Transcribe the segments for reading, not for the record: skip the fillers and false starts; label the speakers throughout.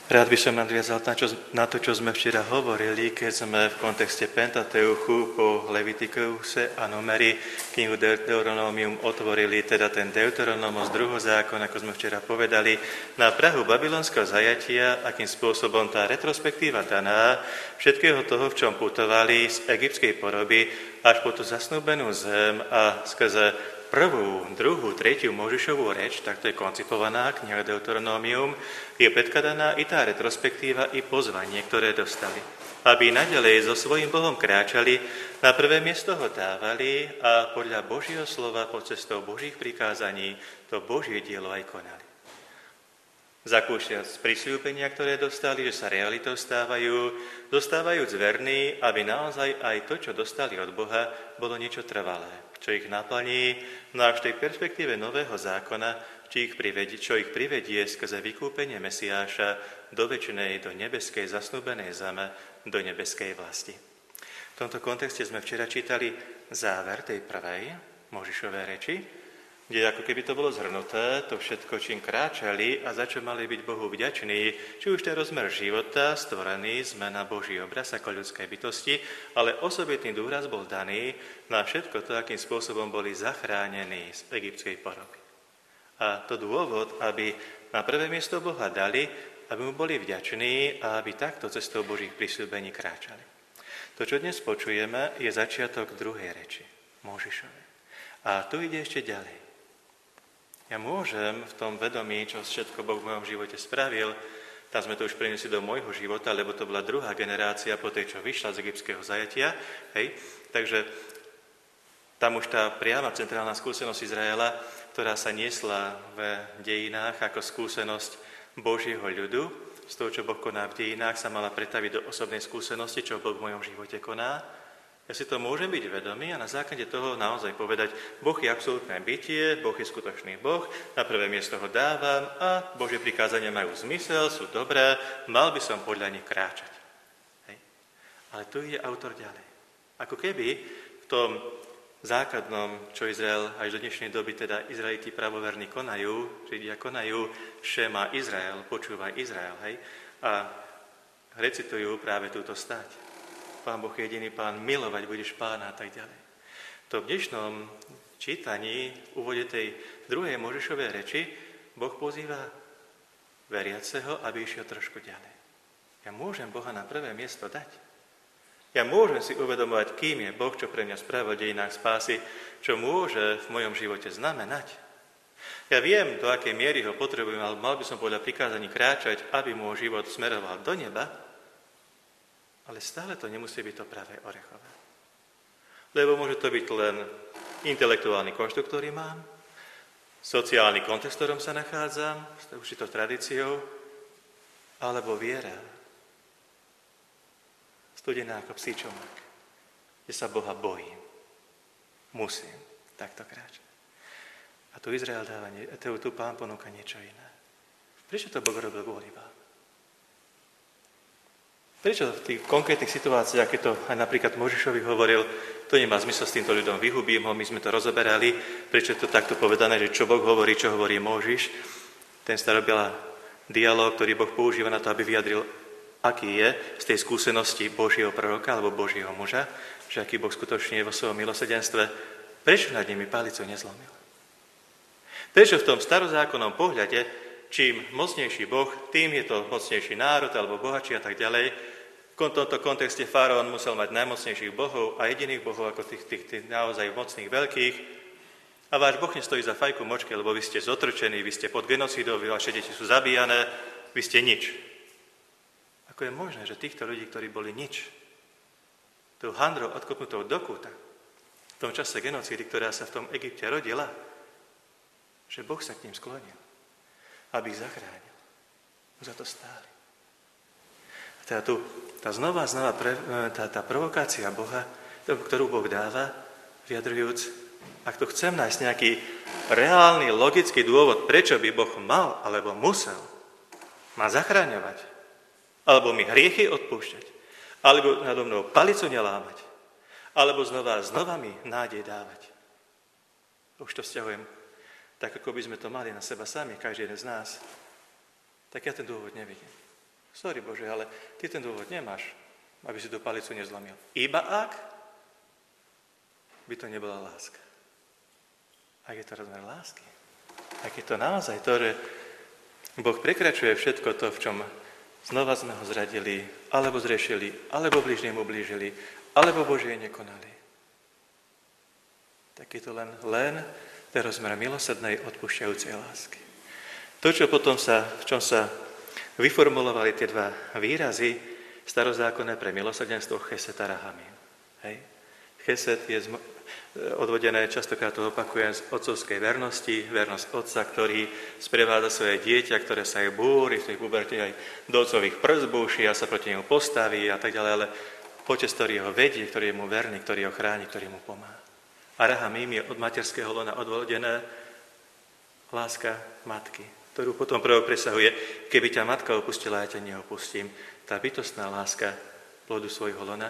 Speaker 1: Rád by som nadviazal na to, čo sme včera hovorili, keď sme v kontexte Pentateuchu po Levitikuse a Numeri knihu Deuteronomium otvorili, teda ten Deuteronomos druhozákon, ako sme včera povedali, na prahu babylonského zajatia, akým spôsobom tá retrospektíva daná všetkého toho, v čom putovali z egyptskej poroby až po tú zasnúbenú zem a skrze prvú, druhú, tretiu Mojžišovú reč, takto je koncipovaná kniha Deuteronomium, je predkladaná i tá retrospektíva, i pozvanie, ktoré dostali. Aby naďalej so svojím Bohom kráčali, na prvé miesto ho dávali a podľa Božieho slova, pod cestou Božích prikázaní, to Božie dielo aj konali. Zakúšťac prisľúbenia, ktoré dostali, že sa realitou stávajú, dostávajúc verní, aby naozaj aj to, čo dostali od Boha, bolo niečo trvalé, čo ich naplní, no až v tej perspektíve nového zákona, čo ich privedie skrze vykúpenie Mesiáša do večnej, do nebeskej, zasnúbenej zeme, do nebeskej vlasti. V tomto kontexte sme včera čítali záver tej prvej Mojžišovej reči, kde ako keby to bolo zhrnuté, to všetko, čím kráčali a za čo mali byť Bohu vďační, či už ten rozmer života, stvorený sme na Boží obraz ako ľudskej bytosti, ale osobitný dôraz bol daný na všetko to, akým spôsobom boli zachránení z egyptskej poroby. A to dôvod, aby na prvé miesto Boha dali, aby mu boli vďační a aby takto cestou Božích prisľúbení kráčali. To, čo dnes počujeme, je začiatok druhej reči, Mojžišovej. A tu ide ešte ďalej. Ja môžem v tom vedomí, čo všetko Boh v mojom živote spravil, tam sme to už priniesli do môjho života, lebo to bola druhá generácia po tej, čo vyšla z egyptského zajatia. Hej? Takže tam už tá priama centrálna skúsenosť Izraela, ktorá sa niesla v dejinách ako skúsenosť Božieho ľudu, z toho, čo Boh koná v dejinách, sa mala pretaviť do osobnej skúsenosti, čo Boh v mojom živote koná. Ja si to môžem byť vedomý a na základe toho naozaj povedať, Boh je absolútne bytie, Boh je skutočný Boh, na prvé miesto ho dávam a Božie prikázania majú zmysel, sú dobré, mal by som podľa nich kráčať. Hej. Ale tu ide autor ďalej. Ako keby v tom základnom, čo Izrael až do dnešnej doby, teda Izraeliti pravoverní konajú, Židia konajú, Šema Izrael, počúvaj Izrael, hej, a recitujú práve túto stáť. Pán Boh je jediný Pán, milovať budeš Pána a tak ďalej. To v dnešnom čítaní, v úvode tej druhej Mojžišovej reči, Boh pozýva veriaceho, aby išiel trošku ďalej. Ja môžem Boha na prvé miesto dať. Ja môžem si uvedomovať, kým je Boh, čo pre mňa spravil v dejinách spásy, čo môže v mojom živote znamenať. Ja viem, do akej miery ho potrebujem, ale mal by som podľa prikázaní kráčať, aby môj život smeroval do neba, ale stále to nemusí byť to pravé orechové. Lebo môže to byť len intelektuálny konštrukt, ktorý mám, sociálny kontext, v ktorom sa nachádzam, s určitou tradíciou, alebo viera, studená ako psí čomák, kde sa Boha bojím. Musím takto kráčať. A tu Izrael dáva, tu Pán ponúka niečo iné. Prečo to Boh robil kvôli vám? Prečo v tých konkrétnych situáciách, keď to aj napríklad Mojžišovi hovoril, to nemá zmysel s týmto ľuďom, vyhubím ho, my sme to rozoberali, prečo je to takto povedané, že čo Boh hovorí, čo hovorí Mojžiš, ten starobiela dialóg, ktorý Boh používa na to, aby vyjadril, aký je z tej skúsenosti Božieho proroka alebo Božieho muža, že aký Boh skutočne je vo svojom milosrdenstve, prečo nad nimi palicu nezlomil? Prečo v tom starozákonnom pohľade, čím mocnejší Boh, tým je to mocnejší národ alebo bohatší a tak ďalej. V tomto kontexte faraón musel mať najmocnejších bohov a jediných bohov ako tých naozaj mocných veľkých. A váš Boh nestojí za fajku močke, lebo vy ste zotročení, vy ste pod genocídou, vaše deti sú zabíjané, vy ste nič. Ako je možné, že týchto ľudí, ktorí boli nič, tou handrou odkopnutou do kúta, v tom čase genocídy, ktorá sa v tom Egypte rodila, že Boh sa k ním sklonil, aby ich zachránil. Za to stáli. A teda tu tá tá provokácia Boha, ktorú Boh dáva, vyjadrujúc, ak tu chcem nájsť nejaký reálny, logický dôvod, prečo by Boh mal alebo musel ma zachráňovať, alebo mi hriechy odpúšťať, alebo nado mnou palicu nelámať, alebo znova mi nádej dávať. Už to vzťahujem tak, ako by sme to mali na seba sami, každý jeden z nás, tak ja ten dôvod nevidím. Sorry Bože, ale ty ten dôvod nemáš, aby si tú palicu nezlomil. Iba ak by to nebola láska. Ak je to rozmer lásky. Ak je to naozaj to, že Boh prekračuje všetko to, v čom znova sme ho zradili, alebo zrešili, alebo bližnému blížili, alebo Božie nekonali. Tak je to len ten rozmer milosrdnej odpúšťajúcej lásky. To, v čom sa vyformulovali tie dva výrazy starozákonné pre milosrdenstvo chesed a rachamim. Hej. Chesed je odvodené, častokrát to opakujem, z otcovskej vernosti, vernosť otca, ktorý sprevádza svoje dieťa, ktoré sa aj búri, v tej puberte aj do otcových prst búši a sa proti nemu postaví a tak ďalej, ale otec, ktorý ho vedie, ktorý je mu verný, ktorý ho chráni, ktorý mu pomáha. A rachamim je od materského lona odvodené láska matky, ktorú potom prvok presahuje, keby ťa matka opustila, ja ťa neopustím. Tá bytostná láska plodu svojho lona,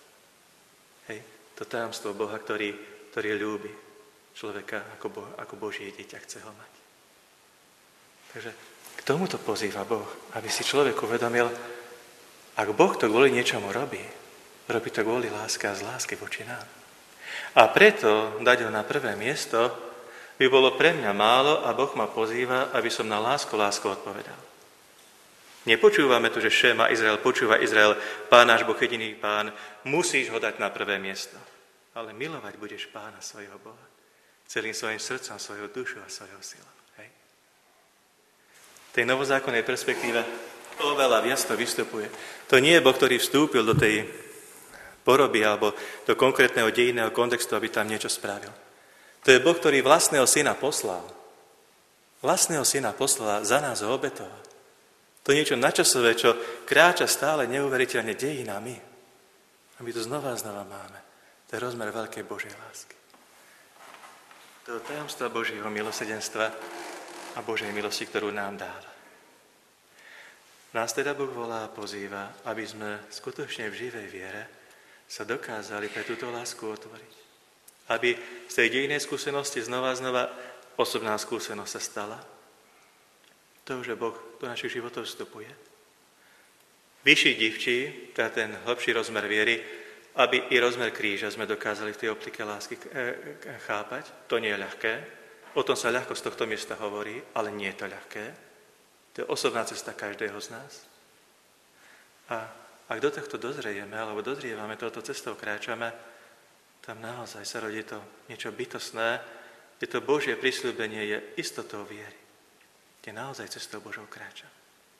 Speaker 1: hej, to tajomstvo Boha, ktorý ľúbi človeka ako Božie dieťa, chce ho mať. Takže k tomuto pozýva Boh, aby si človek uvedomil, ak Boh to kvôli niečomu robí to kvôli láske a z lásky voči nám. A preto dať ho na prvé miesto by bolo pre mňa málo a Boh ma pozýva, aby som na lásku odpovedal. Nepočúvame tu, že Šema Izrael, počúva Izrael, Pán náš Boh, jediný Pán, musíš ho dať na prvé miesto. Ale milovať budeš Pána svojho Boha. Celým svojim srdcom, svojou dušou a svojou silou. Hej. V tej novozákonnej perspektíve oveľa viac to vystupuje. To nie je Boh, ktorý vstúpil do tej poroby alebo do konkrétneho dejinného kontextu, aby tam niečo spravil. To je Boh, ktorý vlastného syna poslal. Vlastného syna poslal, za nás ho obetoval. To je niečo načasové, čo kráča stále neuveriteľne dejinami. A my to znova a znova máme. To je rozmer veľkej Božej lásky. To je tajomstva Božieho milosrdenstva a Božej milosti, ktorú nám dáva. Nás teda Boh volá a pozýva, aby sme skutočne v živej viere sa dokázali pre túto lásku otvoriť. Aby z tej dejinnej skúsenosti znova osobná skúsenosť sa stala. To, že Boh do našich životov vstupuje. Vyšší divčí, teda ten hlbší rozmer viery, aby i rozmer kríža sme dokázali v tej optike lásky chápať. To nie je ľahké. O tom sa ľahko z tohto miesta hovorí, ale nie je to ľahké. To je osobná cesta každého z nás. A ak do tohto dozrieme, alebo dozrievame, touto cestou kráčame, tam naozaj sa rodí to niečo bytostné, kde to Božie prisľúbenie je istotou viery. Kde naozaj cestou Božou kráčame.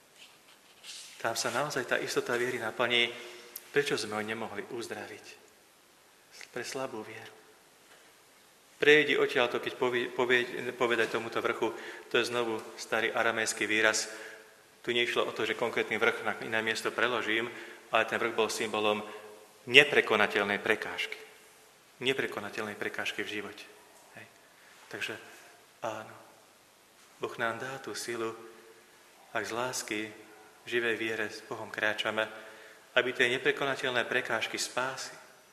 Speaker 1: Tam sa naozaj tá istota viery naplní, prečo sme ho nemohli uzdraviť. Pre slabú vieru. Prejdi odtiaľto, keď povedať tomuto vrchu, to je znovu starý aramejský výraz. Tu nešlo o to, že konkrétny vrch na iné miesto preložím, ale ten vrch bol symbolom neprekonateľnej prekážky. Neprekonateľnej prekážky v živote. Hej. Takže áno, Boh nám dá tú silu, ak z lásky v živej viere s Bohom kráčame, aby tie neprekonateľné prekážky spásy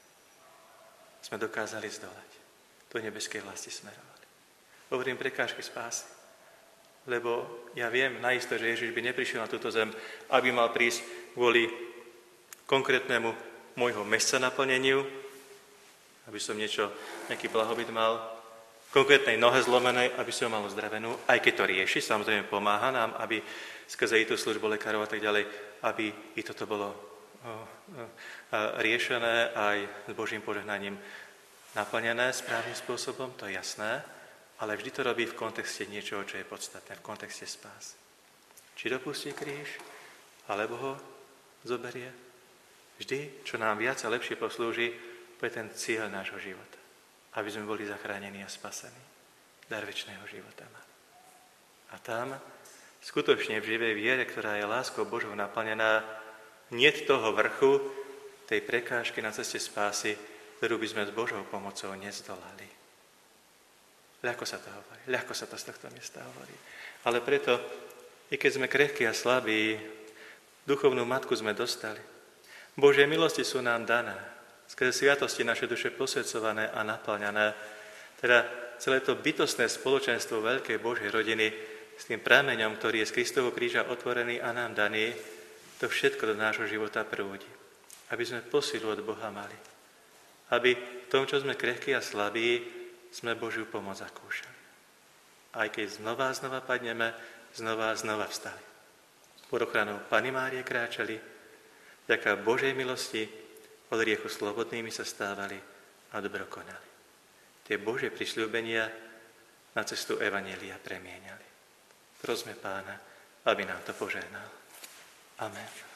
Speaker 1: sme dokázali zdolať. Do nebeskej vlasti smerovali. Hovorím prekážky spásy, lebo ja viem naisto, že Ježiš by neprišiel na túto zem, aby mal prísť kvôli konkrétnemu môjho mesca naplneniu, aby som nejaký blahobyt mal, konkrétnej nohe zlomenej, aby som mal uzdravenú, aj keď to rieši, samozrejme pomáha nám, aby skrze i tú službu lekárov a tak ďalej, aby i toto bolo riešené aj s Božím požehnaním naplnené správnym spôsobom, to je jasné, ale vždy to robí v kontexte niečoho, čo je podstatné, v kontexte spásy. Či dopustí kríž, alebo ho zoberie. Vždy, čo nám viac a lepšie poslúži, to je ten cieľ nášho života. Aby sme boli zachránení a spasení. Dar večného života máme. A tam, skutočne v živej viere, ktorá je láskou Božou naplnená, niet toho vrchu, tej prekážky na ceste spásy, ktorú by sme s Božou pomocou nezdolali. Ľahko sa to hovorí, ľahko sa to z tohto miesta hovorí. Ale preto, i keď sme krehkí a slabí, duchovnú matku sme dostali. Božie milosti sú nám dané. Skrze sviatosti naše duše posväcované a naplňané. Teda celé to bytostné spoločenstvo veľkej Božej rodiny s tým prameňom, ktorý je z Kristovho kríža otvorený a nám daný, to to všetko do nášho života prúdi. Aby sme posilu od Boha mali. Aby v tom, čo sme krehkí a slabí, sme Božiu pomoc zakúšali. Aj keď znova a znova padneme, znova a znova vstali. Pod ochranou Panny Márie kráčali, vďaka Božej milosti od hriechu slobodnými sa stávali a dobro konali. Tie Božie prisľúbenia na cestu evanjelia premieniali. Prosme Pána, aby nám to požehnal. Amen.